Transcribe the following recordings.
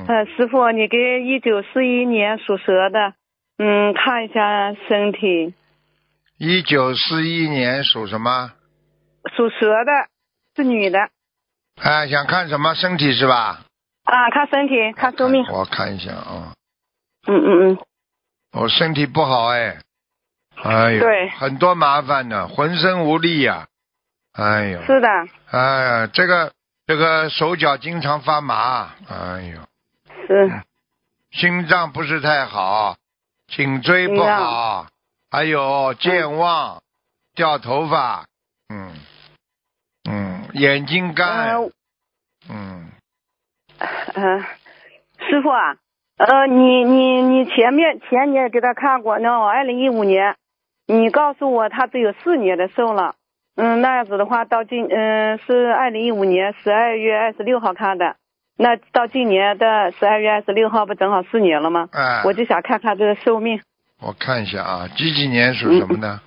师傅，你给1941年属蛇的，看一下身体。 1941年属什么？ 属蛇的，是女的。 想看什么身体是吧？ 看身体，看寿命。 我看一下啊。我身体不好哎呦， 对， 很多麻烦呢，浑身无力呀。哎呦。 是的。 哎呀，这个手脚经常发麻，哎呦。 是。 心脏不是太好，颈椎不好，还有健忘，掉头发，眼睛干， 师傅啊，你前年给他看过，那2015年，你告诉我他只有4年的寿了，那样子的话，到是2015年12月26号看的，那到今年的12月26号不正好4年了吗？我就想看看这个寿命。 我看一下啊，几年属什么的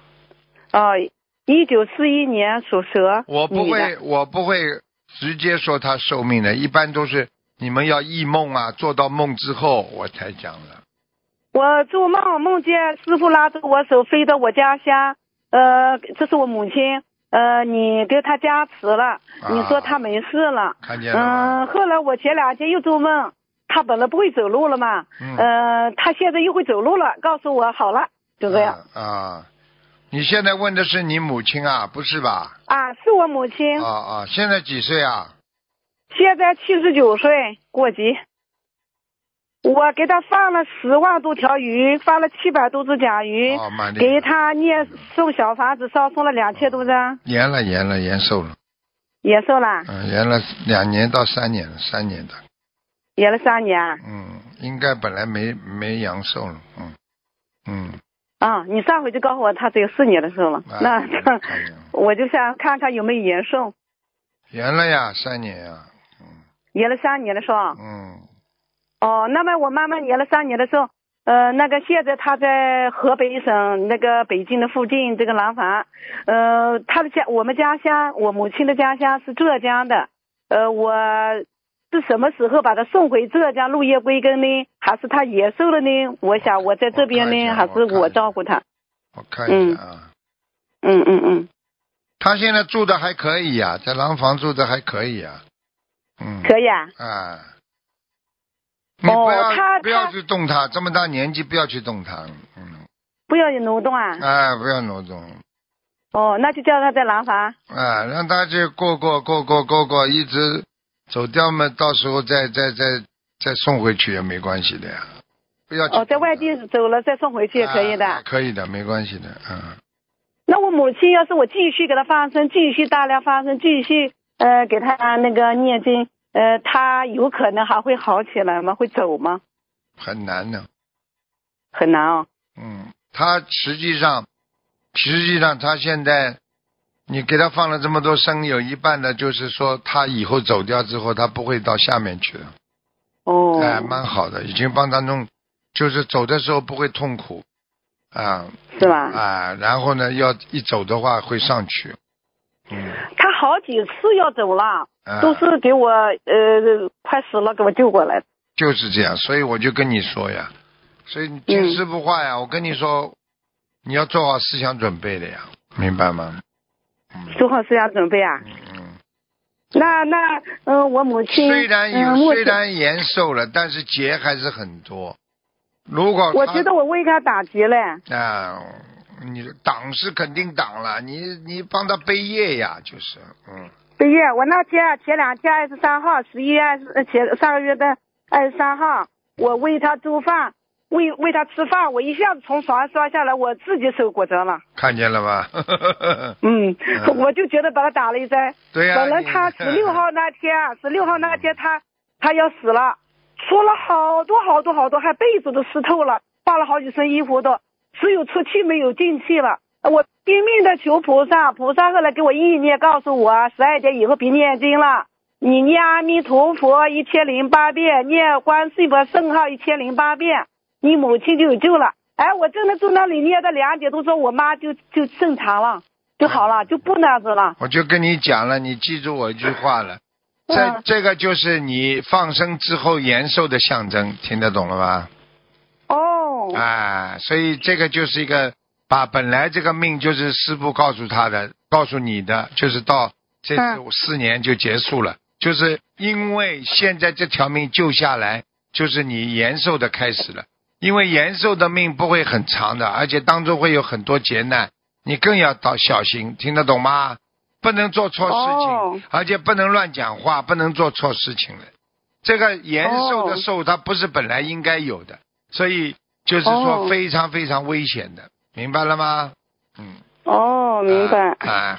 ？1941年属蛇。 我不会直接说他寿命的，一般都是你们要忆梦啊，做到梦之后我才讲的。 我做梦见师傅拉着我手飞到我家乡，这是我母亲，你给他加持了，你说他没事了。 看见了。 后来我前2天又做梦，他本来不会走路了嘛，他现在又会走路了，告诉我好了，就这样。 你现在问的是你母亲啊，不是吧？ 是我母亲。 现在几岁啊？ 现在79岁，过级。我给他放了10万多条鱼，放了700多只甲鱼，给他送小房子烧送了2000多张。 延寿了。 延寿了？ 延了2年到3年了，3年的。 延了3年。 应该本来没阳寿了。 你上回就告诉我他只有4年的寿了，那我就想看看有没有延寿。 延了呀，3年呀。 延了3年的寿。那么我妈妈延了3年的寿，那个现在他在河北省那个北京的附近这个廊坊，我们家乡，我母亲的家乡是浙江的，我是什么时候把他送回浙江落叶归根呢？还是他延寿了呢？我想我在这边呢，还是我照顾他？ 我看一下啊。他现在住的还可以呀，在廊坊住的还可以呀。 可以啊。 你不要去动他，这么大年纪不要去动他。 不要挪动啊。 不要挪动。 那就叫他在廊坊。 让他去过，一直走掉嘛，到时候再送回去也没关系的呀。不要去。在外地走了再送回去也可以的。 可以的，没关系的。 那我母亲要是我继续给他放生，继续大量放生，继续给他那个念经。他有可能还会好起来吗？会走吗？ 很难的。 很难哦。 他实际上他现在你给他放了这么多生，有一半的就是说他以后走掉之后他不会到下面去了。蛮好的，已经帮他弄，就是走的时候不会痛苦是吧？ 然后呢要一走的话会上去。 他好几次要走了，都是给我快死了给我救过来的。 就是这样，所以我就跟你说呀，所以你听师父话呀，我跟你说，你要做好思想准备的呀，明白吗？ 做好思想准备啊。那我母亲虽然延寿了，但是劫还是很多。如果我觉得我为他打劫了。 你挡是肯定挡了，你帮他背业呀，就是背业。我那天前2天23号11月上个月的23号，我为他做饭，为他吃饭，我一下子从床上下来，我自己手骨折了。看见了吧？ 我就觉得把他打了一针。 对呀。 本来他16号那天他要死了，出了好多，还被子都湿透了，换了好几身衣服都。只有出气没有进气了，我拼命的求菩萨，菩萨后来给我意念告诉我，12点以后别念经了，你念阿弥陀佛1008遍，念观世音菩萨圣号1008遍，你母亲就有救了。我真的坐那里念到2点多钟，我妈就正常了，就好了，就不那样子了。 我就跟你讲了，你记住我一句话了， 这个就是你放生之后延寿的象征，听得懂了吗？ 哦。 所以这个就是一个把本来这个命就是师父告诉他的，告诉你的，就是到这次4年就结束了，就是因为现在这条命救下来，就是你延寿的开始了。因为延寿的命不会很长的，而且当中会有很多劫难，你更要小心，听得懂吗？不能做错事情，而且不能乱讲话，不能做错事情了。这个延寿的寿，它不是本来应该有的，所以就是说非常非常危险的，明白了吗？ 明白。